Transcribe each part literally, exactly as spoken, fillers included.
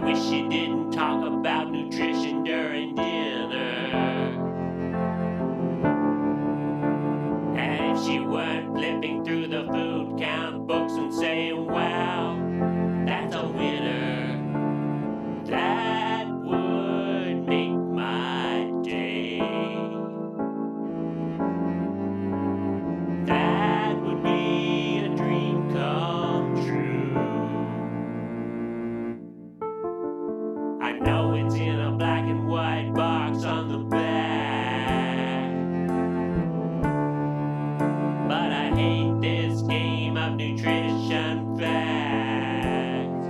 wish she didn't talk about nutrition during dinner. And if she weren't flipping through the food count books and saying, wow, that's a winner, that would make my day. That would be a dream come true. I know it's in a black and white box on the back, but I hate this game of nutrition facts.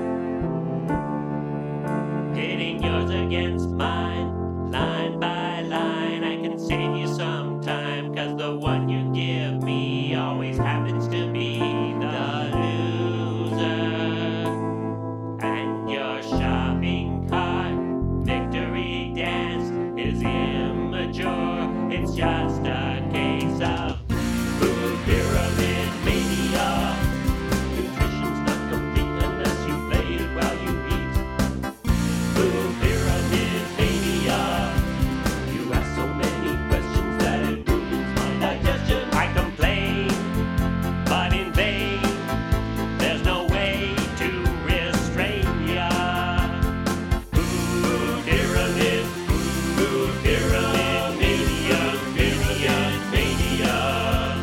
Pitting yours against mine, line by line, I can save you some time, cause the one you give me always happens to be the loser. And your shopping cart victory dance is immature. It's just a case of food pyramid mania. Nutrition's not complete unless you play it while you eat. Food pyramid mania. You ask so many questions that it ruins my digestion. I complain, but in vain. There's no way to restrain ya. Food pyramid, food pyramid mania, mania, mania.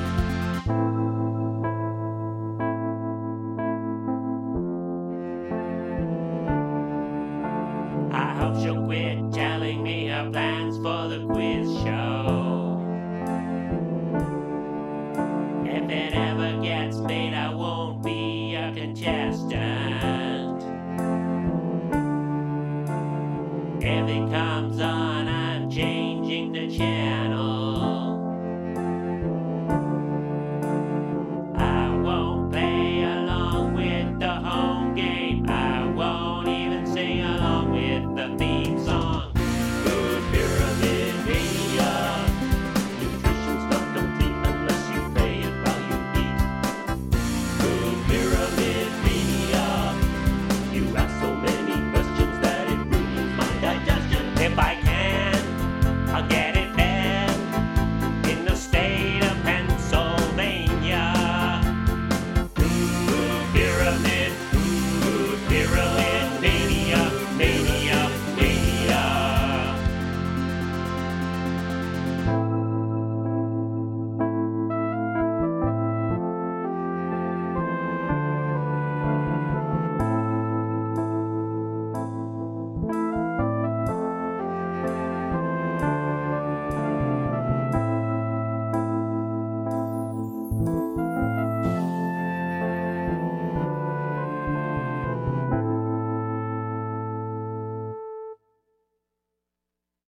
I hope she'll quit telling me her plans for the quiz show. If it